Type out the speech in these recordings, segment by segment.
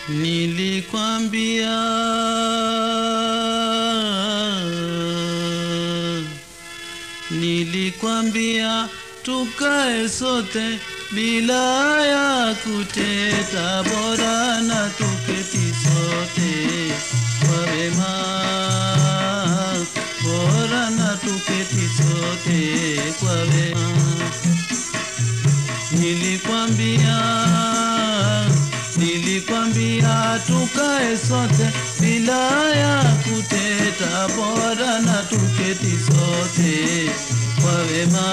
Nilikwambia tukae sote bila ya kuteta, bora na tuketi sote kwa wema, bora na tuketi sote kwa wema. Nilikwambia tukae sote bila ya kuteta, bora na tuketi sote kwa wema,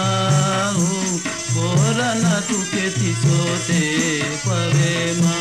bora na tuketi sote kwa wema.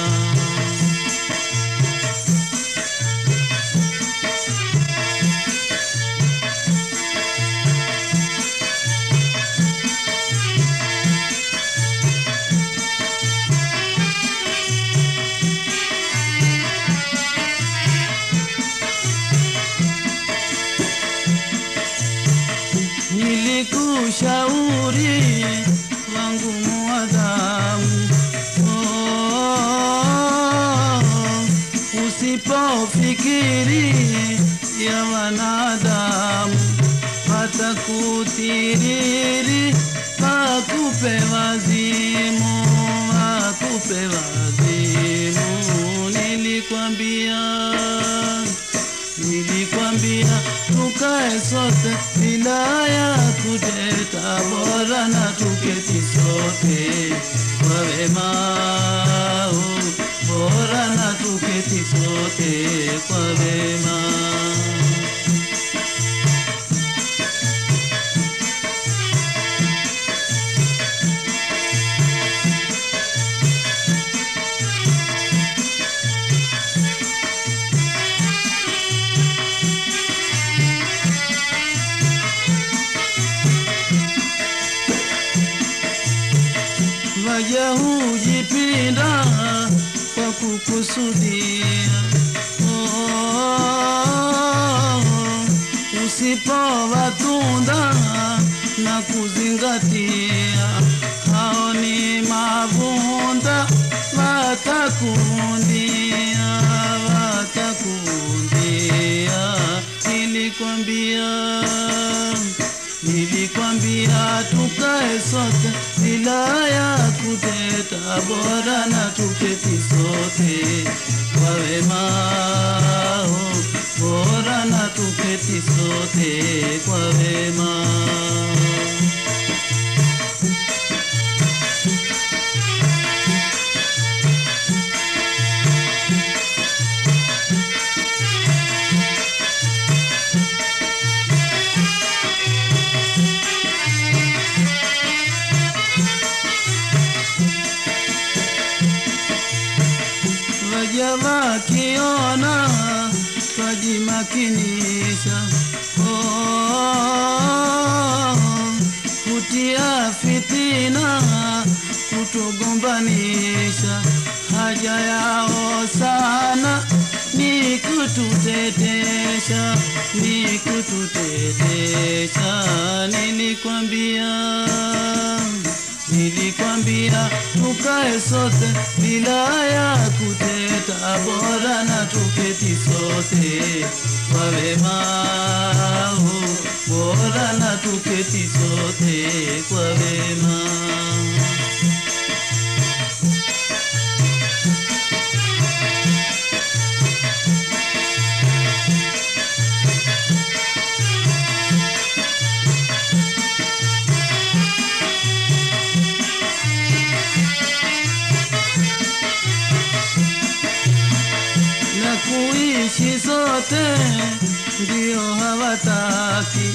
Nilikushauri wangu mwadhamu, usipofikiri ya wanadamu, watakutiriri wakupe wazimu, wakupe wazimu. Nilikwambia tukae sote bila ya kuteta, bora na tuketi sote kwa wema, bora na tuketi sote kwa wema. Waja hujipinda kwa kukusudia, usipowatunda na kuzingatia, hao ni mavunda, watakundia, watakundia. Nilikwambia tukae sote bila ya kuteta, bora na tuketi sote kwa wema, bora na tuketi sote kwa wema. Waja wakiona twajimakinisha, kutia fitina, kutugombanisha, haja yao sana ni kututetesha, ni kututetesha. Nilikwambia tukae sote bila ya kuteta, bora na tuketi sote kwa wema, bora na tuketi sote kwa wema. Kuishi sote ndio hawataki,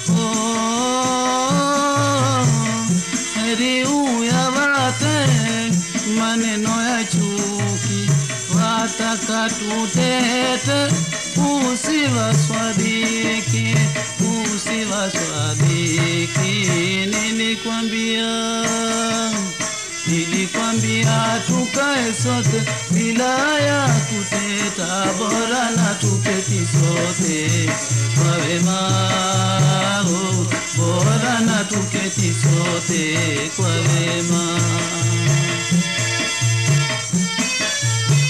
heri uyawate maneno ya chuki, wataka tutete, usiwaswadiki, usiwaswadiki. Nilikwambia tukae sote bila ya kuteta, bora na tuketi sote kwa wema, bora na tuketi sote kwa wema.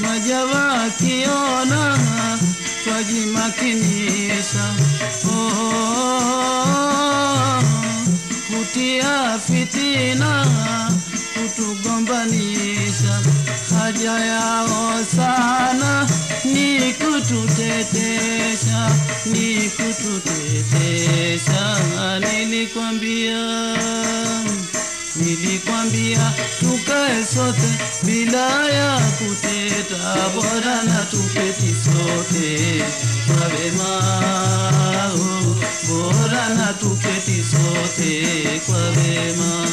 Majawa kiona twajimakinisha, kutia fitina kutugombanisha. Haja yao sana ni kututetesha, ni kututetesha. Nilikwambia tukae sote bila ya kuteta, bora na tuketi sote kwa wema, bora na tuketi sote kwa wema.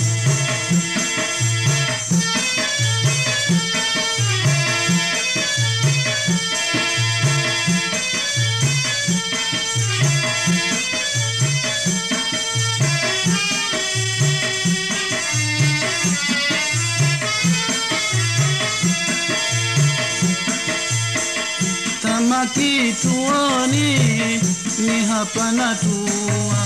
Kituoni ni hapa natua,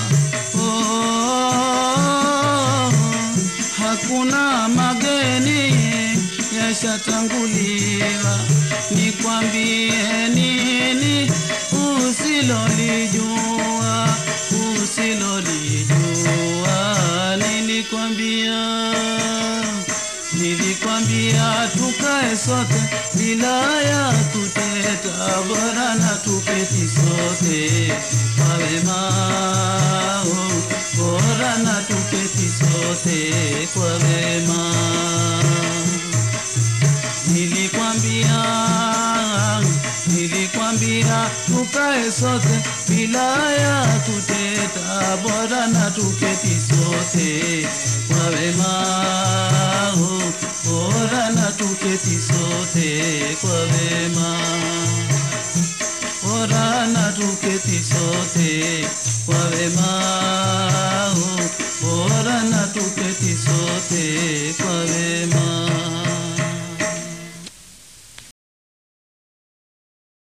hakuna mageni yashatanguliwa. Nikwambie nini usilolijua, usilolijua. Nilikwambia tukae sote bila ya kuteta, bora na tuketi sote kwa wema, bora na tuketi sote kwa wema. Nilikwambia tukae sote bila ya kuteta, bora na tuketi sote kwa wema, bora na tuketi sote kwa wema, bora na tuketi sote